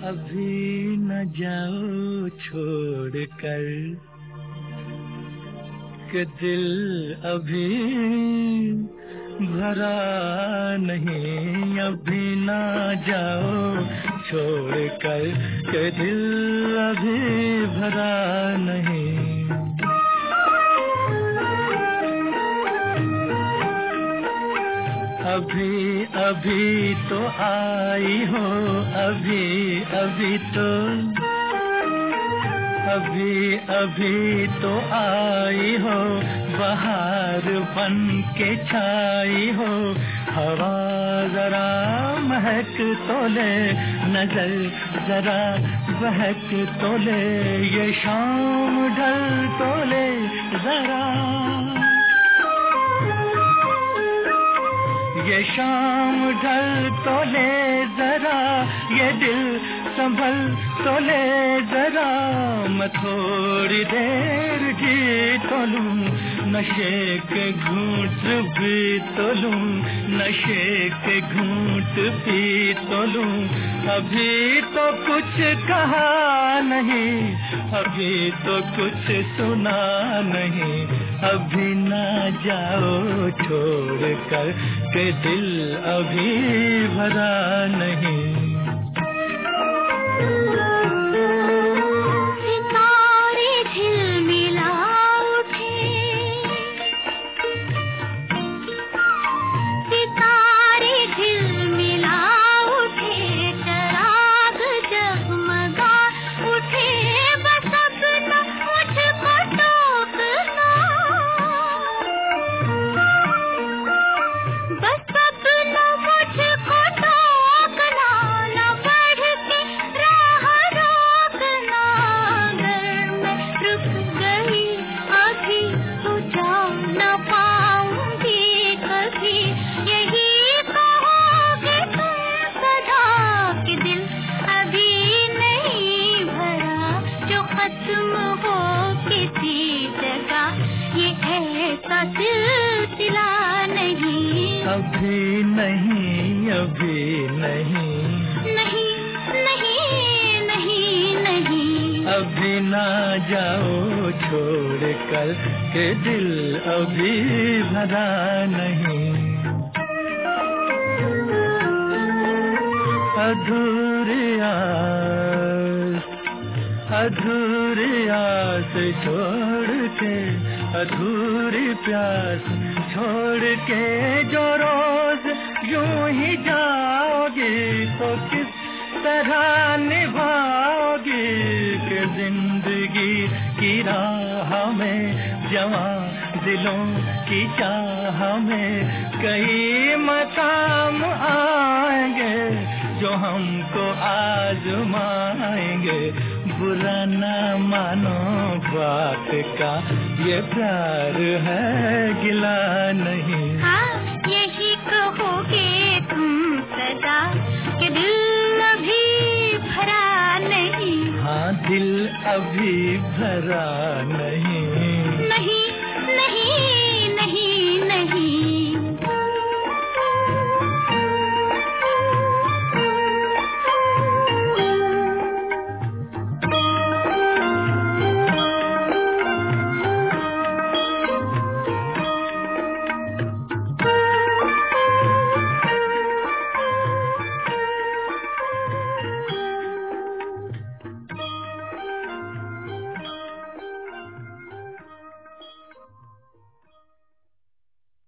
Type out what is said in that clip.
अभी न जाओ छोड़ कर कि दिल अभी भरा नहीं, अभी न जाओ छोड़ कर कि दिल अभी भरा नहीं। अभी अभी तो आई हो, अभी अभी तो, अभी अभी तो आई हो, बहार बन के छाई हो। हवा जरा महक तो ले, नजर जरा बहक तो ले, ये शाम ढल तो ले जरा, ये शाम ढल तो ले जरा, ये दिल संभल तो ले जरा। मैं थोड़ी देर जी तो लूं, नशे के घूंट भी तो लूं, नशे के घूंट भी तो लूं। अभी तो कुछ कहा नहीं, अभी तो कुछ सुना नहीं, अभी ना जाओ छोड़ कर के दिल अभी भरा नहीं। अभी नहीं, अभी नहीं, नहीं नहीं नहीं नहीं, अभी ना जाओ छोड़ कर के दिल अभी भरा नहीं। अधूरी आस, अधूरी आस छोड़ के, अधूरी प्यास छोड़ के जो रोज यूं ही जाओगी, तो किस तरह निभाओगी कि जिंदगी की राह में, जवां दिलों की चाह में कई मकाम आएंगे जो हमको आजमाएंगे। बुरा न मानो बात का, ये प्यार है गिला नहीं। हाँ यही कहोगे तुम सदा कि दिल अभी भरा नहीं। हाँ दिल अभी भरा नहीं।